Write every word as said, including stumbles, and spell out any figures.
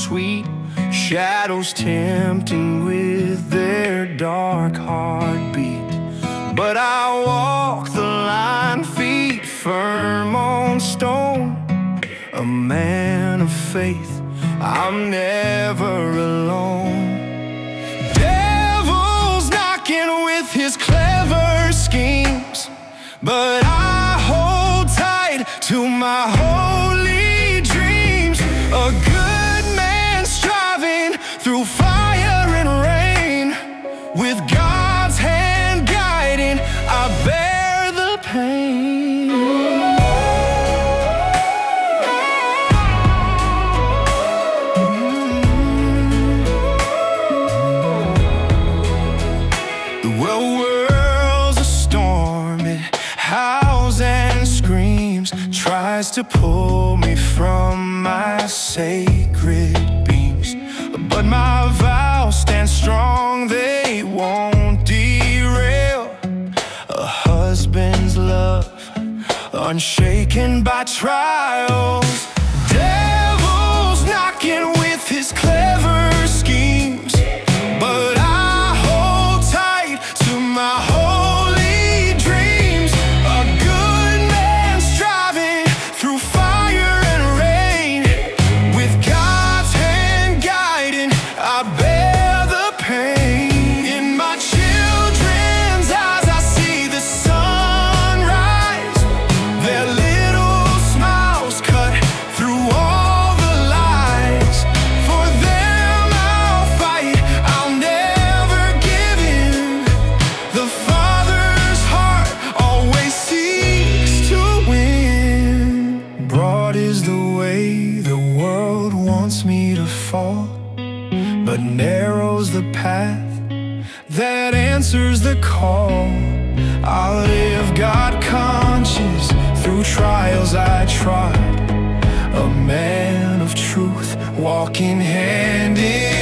sweet, shadows tempting with their dark heartbeat. But I walk the line, feet firm on stone, a man of faith, I'm never alone. Devil's knocking with his clever schemes, but I hold tight to my holy dreams. A good man striving through fire and rain, with God's hand guiding, I bear the pain. The world's a storm, it howls and screams, tries to pull me from my sacred beams. But my vows stand strong, they won't derail. A husband's love, unshaken by trials. Devil's knocking with his clever schemes, but I hold tight to my holy dreams. A good man striving through fire and rain, with God's hand guiding, I bear the pain. In my children's eyes I see the sunrise, their little smiles cut through all the lies. For them I'll fight, I'll never give in. The Father's heart always seeks to win. Broad is the way the world wants me to fall, but narrow's the path that answers the call. I'll live God conscious through trials I tried, a man of truth walking hand in